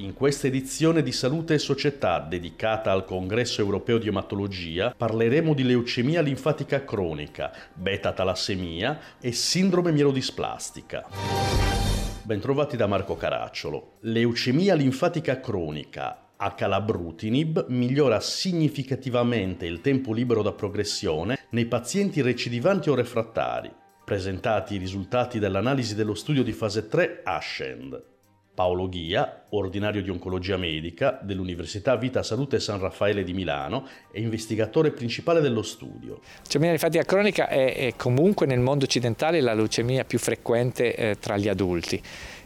In questa edizione di Salute e Società, dedicata al Congresso Europeo di Ematologia, parleremo di leucemia linfatica cronica, beta-talassemia e sindrome mielodisplastica. Bentrovati da Marco Caracciolo. Leucemia linfatica cronica, acalabrutinib, migliora significativamente il tempo libero da progressione nei pazienti recidivanti o refrattari. Presentati i risultati dell'analisi dello studio di fase 3 ASCEND. Paolo Ghia, ordinario di oncologia medica dell'Università Vita Salute San Raffaele di Milano e investigatore principale dello studio. La leucemia linfatica cronica è comunque nel mondo occidentale la leucemia più frequente tra gli adulti.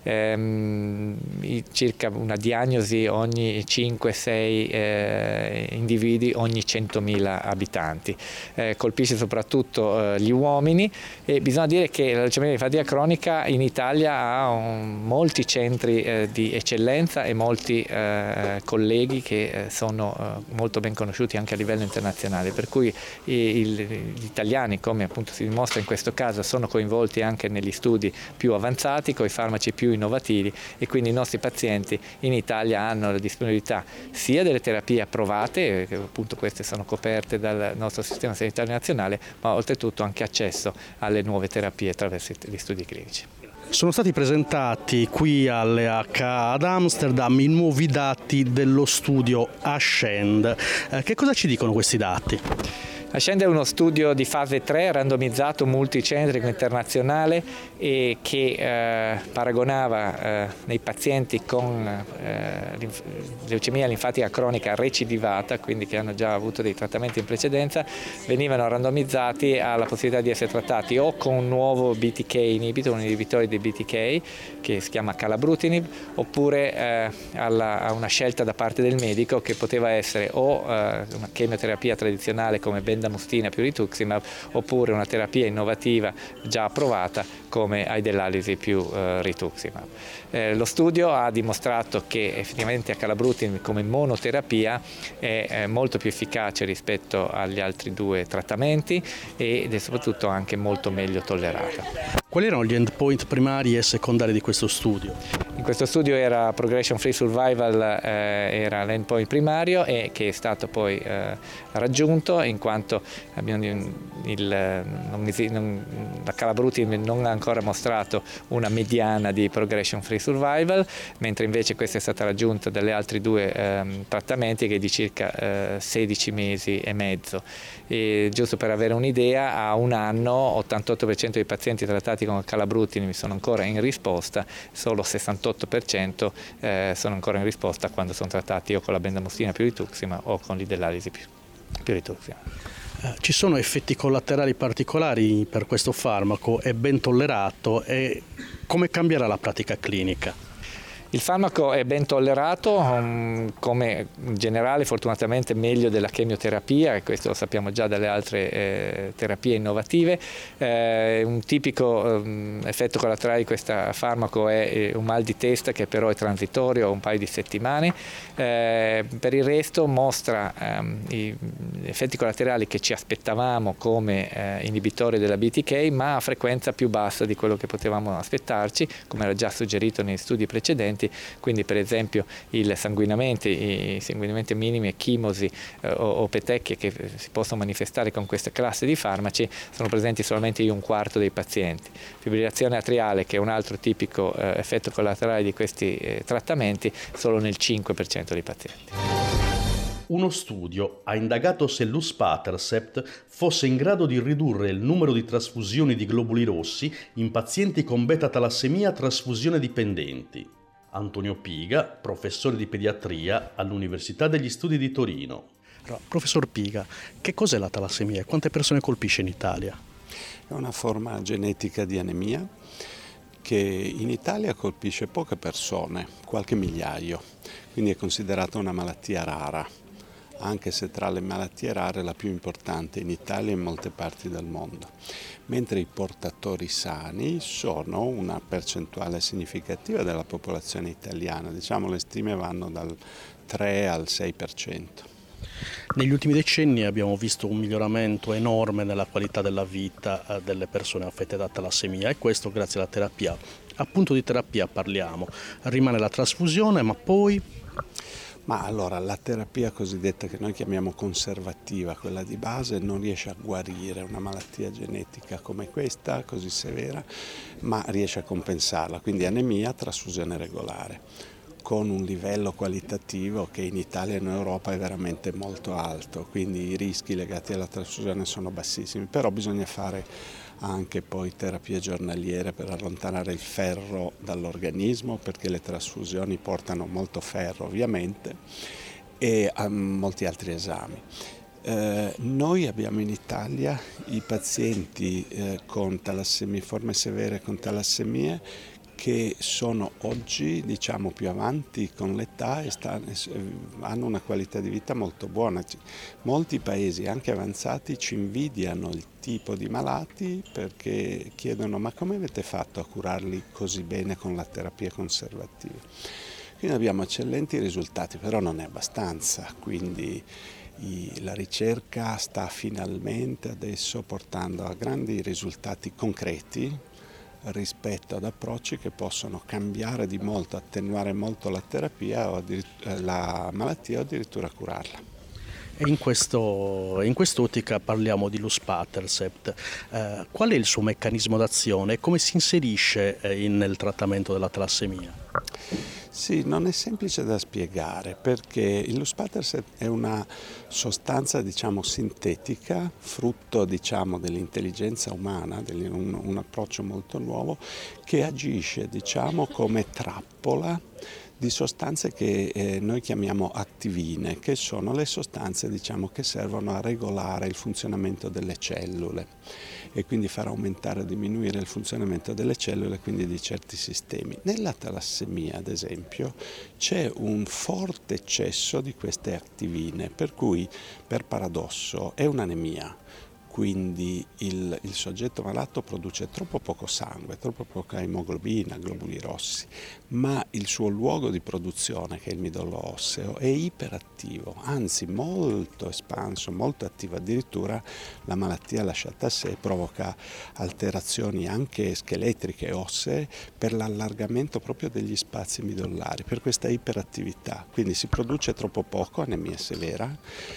Circa una diagnosi ogni 5-6 individui ogni 100.000 abitanti. Colpisce soprattutto gli uomini e bisogna dire che la leucemia linfatica cronica in Italia ha molti centri di eccellenza e molti colleghi che sono molto ben conosciuti anche a livello internazionale, per cui gli italiani, come appunto si dimostra in questo caso, sono coinvolti anche negli studi più avanzati con i farmaci più innovativi e quindi i nostri pazienti in Italia hanno la disponibilità sia delle terapie approvate, che appunto queste sono coperte dal nostro sistema sanitario nazionale, ma oltretutto anche accesso alle nuove terapie attraverso gli studi clinici. Sono stati presentati qui all'EH ad Amsterdam i nuovi dati dello studio ASCEND. Che cosa ci dicono questi dati? ASCEND è uno studio di fase 3 randomizzato multicentrico internazionale e che paragonava nei pazienti con leucemia linfatica cronica recidivata, quindi che hanno già avuto dei trattamenti in precedenza, venivano randomizzati alla possibilità di essere trattati o con un nuovo BTK inhibitor, un inibitore di BTK che si chiama acalabrutinib, oppure a una scelta da parte del medico che poteva essere o una chemioterapia tradizionale come bendamustine più rituximab, oppure una terapia innovativa già approvata come aidellalisi più rituximab. Lo studio ha dimostrato che effettivamente acalabrutinib come monoterapia è molto più efficace rispetto agli altri due trattamenti ed è soprattutto anche molto meglio tollerata. Quali erano gli endpoint primari e secondari di questo studio? In questo studio era progression free survival, era l'endpoint primario e che è stato poi raggiunto in quanto l'acalabrutinib non ha ancora mostrato una mediana di progression free survival, mentre invece questa è stata raggiunta dalle altri due trattamenti che è di circa 16 mesi e mezzo. E giusto per avere un'idea, a un anno 88% dei pazienti trattati con acalabrutinib sono ancora in risposta, solo 68% sono ancora in risposta quando sono trattati o con la bendamustina più rituximab o con l'idellalisi più rituximab. Ci sono effetti collaterali particolari per questo farmaco? È ben tollerato e come cambierà la pratica clinica? Il farmaco è ben tollerato, come in generale fortunatamente meglio della chemioterapia, e questo lo sappiamo già dalle altre terapie innovative. Un tipico effetto collaterale di questo farmaco è un mal di testa che però è transitorio, un paio di settimane. Per il resto mostra gli effetti collaterali che ci aspettavamo come inibitori della BTK, ma a frequenza più bassa di quello che potevamo aspettarci, come era già suggerito negli studi precedenti. Quindi per esempio i sanguinamenti minimi e chimosi o petecchie che si possono manifestare con questa classe di farmaci sono presenti solamente in un quarto dei pazienti. Fibrillazione atriale, che è un altro tipico effetto collaterale di questi trattamenti, solo nel 5% dei pazienti. Uno studio ha indagato se luspatercept fosse in grado di ridurre il numero di trasfusioni di globuli rossi in pazienti con beta-talassemia trasfusione dipendenti. Antonio Piga, professore di pediatria all'Università degli Studi di Torino. Professor Piga, che cos'è la talassemia e quante persone colpisce in Italia? È una forma genetica di anemia che in Italia colpisce poche persone, qualche migliaio, quindi è considerata una malattia rara, anche se tra le malattie rare la più importante in Italia e in molte parti del mondo, mentre i portatori sani sono una percentuale significativa della popolazione italiana, diciamo le stime vanno dal 3 al 6%. Negli ultimi decenni abbiamo visto un miglioramento enorme nella qualità della vita delle persone affette da talassemia e questo grazie alla terapia Appunto di terapia parliamo, rimane la trasfusione, ma poi... Ma allora la terapia cosiddetta che noi chiamiamo conservativa, quella di base, non riesce a guarire una malattia genetica come questa, così severa, ma riesce a compensarla, quindi anemia, trasfusione regolare, con un livello qualitativo che in Italia e in Europa è veramente molto alto, quindi i rischi legati alla trasfusione sono bassissimi, però bisogna fare anche poi terapie giornaliere per allontanare il ferro dall'organismo, perché le trasfusioni portano molto ferro ovviamente, e a molti altri esami. Noi abbiamo in Italia i pazienti con talassemie, forme severe con talassemie, che sono oggi più avanti con l'età e hanno una qualità di vita molto buona. Molti paesi anche avanzati ci invidiano il tipo di malati perché chiedono: ma come avete fatto a curarli così bene con la terapia conservativa? Quindi abbiamo eccellenti risultati, però non è abbastanza, quindi la ricerca sta finalmente adesso portando a grandi risultati concreti rispetto ad approcci che possono cambiare di molto, attenuare molto la terapia o la malattia o addirittura curarla. E in quest'ottica parliamo di luspatercept. Qual è il suo meccanismo d'azione e come si inserisce nel trattamento della talassemia? Sì, non è semplice da spiegare perché il luspatercept è una sostanza sintetica, frutto dell'intelligenza umana, un approccio molto nuovo che agisce come trappola di sostanze che noi chiamiamo attivine, che sono le sostanze che servono a regolare il funzionamento delle cellule e quindi far aumentare o diminuire il funzionamento delle cellule, quindi di certi sistemi. Nella talassemia, ad esempio, c'è un forte eccesso di queste attivine, per cui, per paradosso, è un'anemia. Quindi il soggetto malato produce troppo poco sangue, troppo poca emoglobina, globuli rossi, ma il suo luogo di produzione, che è il midollo osseo, è iperattivo, anzi molto espanso, molto attivo. Addirittura la malattia lasciata a sé provoca alterazioni anche scheletriche e ossee per l'allargamento proprio degli spazi midollari, per questa iperattività. Quindi si produce troppo poco, anemia severa,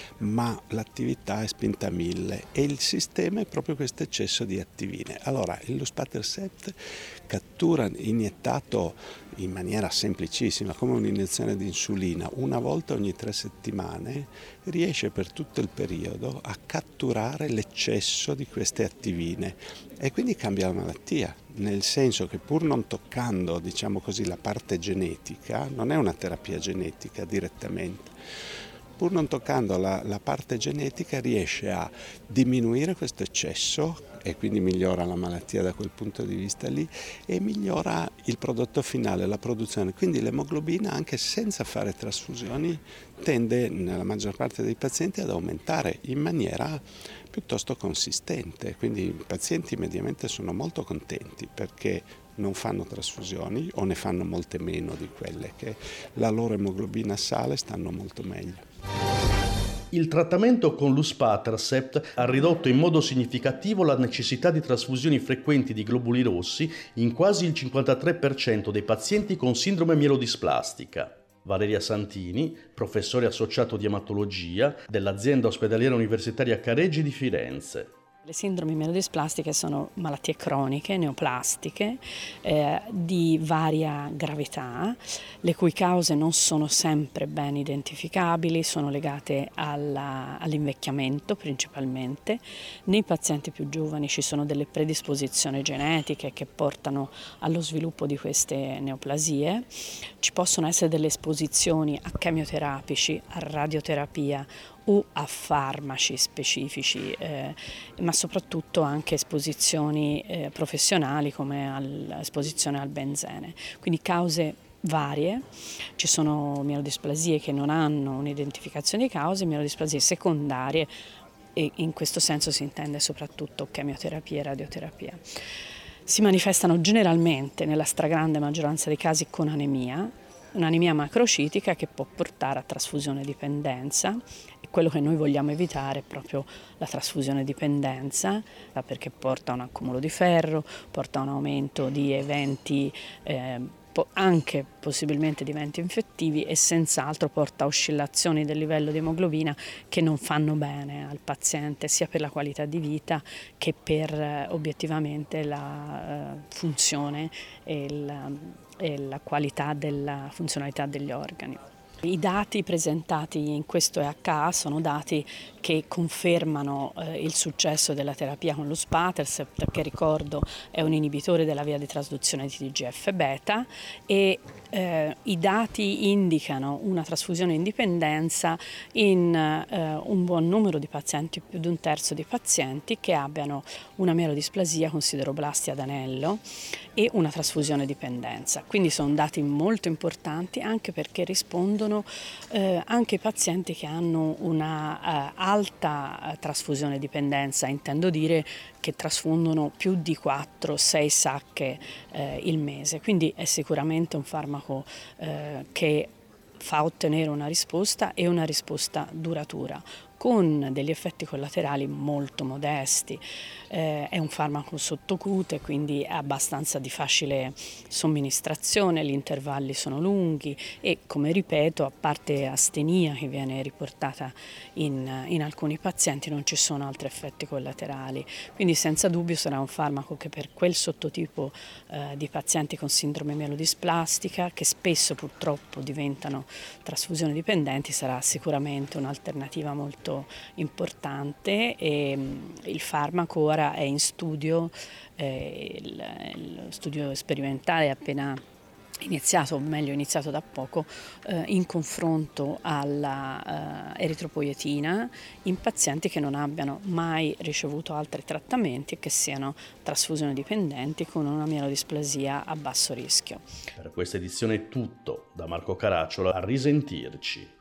ma l'attività è spinta a 1000 e il sistema è proprio questo eccesso di attivine. Allora il luspatercept cattura, iniettato in maniera semplicissima come un'iniezione di insulina una volta ogni 3 settimane, riesce per tutto il periodo a catturare l'eccesso di queste attivine e quindi cambia la malattia, nel senso che pur non toccando la parte genetica, non è una terapia genetica direttamente, pur non toccando la parte genetica riesce a diminuire questo eccesso e quindi migliora la malattia da quel punto di vista lì e migliora il prodotto finale, la produzione. Quindi l'emoglobina, anche senza fare trasfusioni, tende nella maggior parte dei pazienti ad aumentare in maniera piuttosto consistente. Quindi i pazienti mediamente sono molto contenti perché non fanno trasfusioni o ne fanno molte meno di quelle che la loro emoglobina sale, stanno molto meglio. Il trattamento con luspatercept ha ridotto in modo significativo la necessità di trasfusioni frequenti di globuli rossi in quasi il 53% dei pazienti con sindrome mielodisplastica. Valeria Santini, professore associato di ematologia dell'azienda ospedaliera universitaria Careggi di Firenze. Le sindromi mielodisplastiche sono malattie croniche, neoplastiche, di varia gravità, le cui cause non sono sempre ben identificabili, sono legate all'invecchiamento principalmente. Nei pazienti più giovani ci sono delle predisposizioni genetiche che portano allo sviluppo di queste neoplasie. Ci possono essere delle esposizioni a chemioterapici, a radioterapia o a farmaci specifici, ma soprattutto anche esposizioni professionali come l'esposizione al benzene. Quindi cause varie, ci sono mielodisplasie che non hanno un'identificazione di cause, mielodisplasie secondarie e in questo senso si intende soprattutto chemioterapia e radioterapia. Si manifestano generalmente nella stragrande maggioranza dei casi con anemia, un'anemia macrocitica che può portare a trasfusione dipendenza e Quello che noi vogliamo evitare è proprio la trasfusione dipendenza, perché porta a un accumulo di ferro, porta a un aumento di eventi anche possibilmente di eventi infettivi e senz'altro porta a oscillazioni del livello di emoglobina che non fanno bene al paziente sia per la qualità di vita che per obiettivamente la funzione e la qualità della funzionalità degli organi. I dati presentati in questo EHA sono dati che confermano il successo della terapia con luspatercept, che ricordo è un inibitore della via di trasduzione di TGF-beta, e i dati indicano una trasfusione in dipendenza in un buon numero di pazienti, più di un terzo di pazienti che abbiano una mielodisplasia con sideroblasti ad anello e una trasfusione dipendenza. Quindi sono dati molto importanti anche perché rispondono anche ai pazienti che hanno una alta trasfusione dipendenza, intendo dire che trasfondono più di 4-6 sacche il mese, quindi è sicuramente un farmaco che fa ottenere una risposta e una risposta duratura, con degli effetti collaterali molto modesti. È un farmaco sottocute, quindi è abbastanza di facile somministrazione, gli intervalli sono lunghi e, come ripeto, a parte astenia che viene riportata in alcuni pazienti, non ci sono altri effetti collaterali. Quindi senza dubbio sarà un farmaco che per quel sottotipo di pazienti con sindrome mielodisplastica, che spesso purtroppo diventano trasfusione dipendenti, sarà sicuramente un'alternativa molto importante. E il farmaco ora è in studio, lo studio sperimentale è appena iniziato, o meglio iniziato da poco, in confronto alla eritropoietina in pazienti che non abbiano mai ricevuto altri trattamenti e che siano trasfusione dipendenti con una mielodisplasia a basso rischio. Per questa edizione è tutto, da Marco Caracciola, a risentirci.